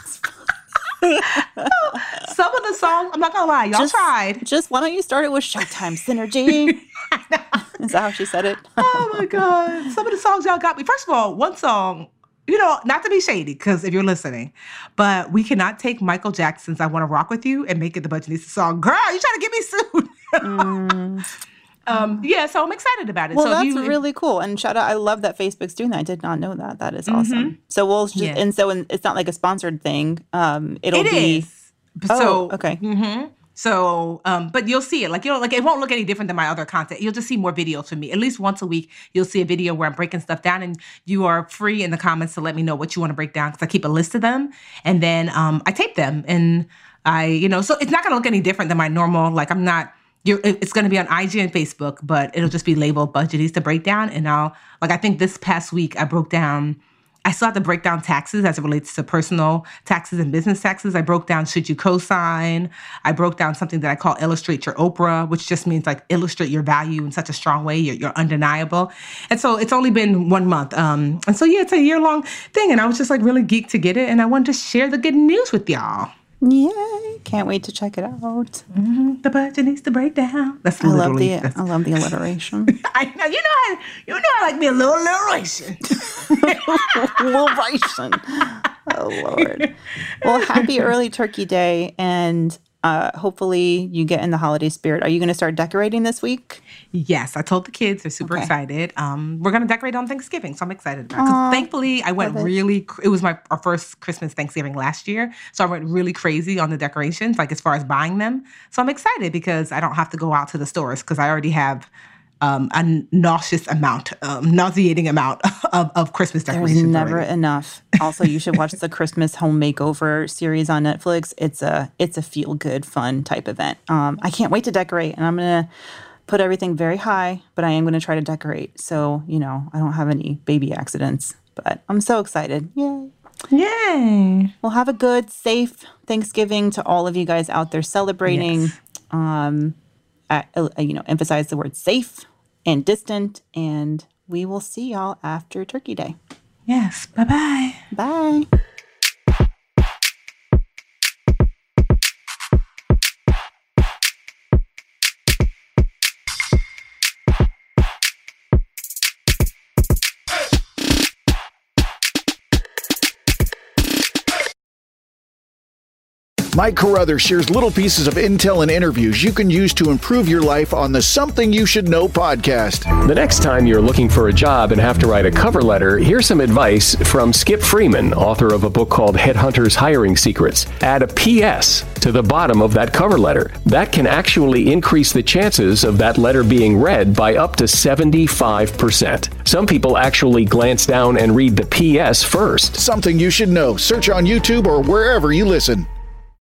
B: Some of the songs, I'm not gonna lie, y'all
A: just,
B: tried.
A: Just why don't you start it with Showtime Synergy? Is that how she said it?
B: Oh my God. Some of the songs y'all got me. First of all, one song, you know, not to be shady, because if you're listening, but we cannot take Michael Jackson's I Want to Rock With You and make it the Budget Needs to song. Girl, you trying to get me sued. mm. Um, yeah, so I'm excited about it.
A: Well,
B: so
A: that's
B: you,
A: really cool. And shout out, I love that Facebook's doing that. I did not know that. That is awesome. Mm-hmm. So we'll just, yeah. and so in, it's not like a sponsored thing. Um, it'll
B: it
A: be.
B: Is. So,
A: oh, okay.
B: Mm-hmm. So, um, but you'll see it. Like, you know, like it won't look any different than my other content. You'll just see more videos from me. At least once a week, you'll see a video where I'm breaking stuff down, and you are free in the comments to let me know what you want to break down, because I keep a list of them, and then um, I tape them, and I, you know, so it's not going to look any different than my normal. Like, I'm not you're, it's going to be on I G and Facebook, but it'll just be labeled Budgetista Breakdown. And I'll, like, I think this past week I broke down, I still have to break down taxes as it relates to personal taxes and business taxes. I broke down should you co-sign. I broke down something that I call illustrate your Oprah, which just means like illustrate your value in such a strong way. You're, you're undeniable. And so it's only been one month. Um, and so, yeah, it's a year-long thing. And I was just like really geeked to get it. And I wanted to share the good news with y'all.
A: Yay. Can't wait to check it out.
B: Mm-hmm. The budget needs to break down. That's
A: I love
B: literally.
A: the I love the alliteration.
B: I know you know I, you know I like me a little alliteration.
A: Alliteration. Oh Lord. Well, happy early Turkey Day, and uh, hopefully you get in the holiday spirit. Are you going to start decorating this week?
B: Yes, I told the kids. They're super
A: Okay.
B: excited. Um, we're going to decorate on Thanksgiving, so I'm excited about it. 'Cause thankfully, I went
A: love it.
B: really, cr- it was my our first Christmas Thanksgiving last year, so I went really crazy on the decorations, like as far as buying them. So I'm excited because I don't have to go out to the stores because I already have um, a nauseous amount, um, nauseating amount of, of Christmas
A: There's
B: decorations
A: never
B: already.
A: enough. Also, you should watch the Christmas Home Makeover series on Netflix. It's a it's a feel good, fun type event. Um, I can't wait to decorate, and I'm gonna put everything very high, but I am gonna try to decorate so you know I don't have any baby accidents. But I'm so excited! Yay!
B: Yay!
A: Well, have a good, safe Thanksgiving to all of you guys out there celebrating.
B: Yes.
A: Um, I, uh, you know, emphasize the word safe and distant, and we will see y'all after Turkey Day.
B: Yes. Bye-bye.
A: Bye.
C: Mike Carruthers shares little pieces of intel and interviews you can use to improve your life on the Something You Should Know podcast.
D: The next time you're looking for a job and have to write a cover letter, here's some advice from Skip Freeman, author of a book called Headhunters Hiring Secrets. Add a P S to the bottom of that cover letter. That can actually increase the chances of that letter being read by up to seventy-five percent. Some people actually glance down and read the P S first.
C: Something You Should Know. Search on YouTube or wherever you listen.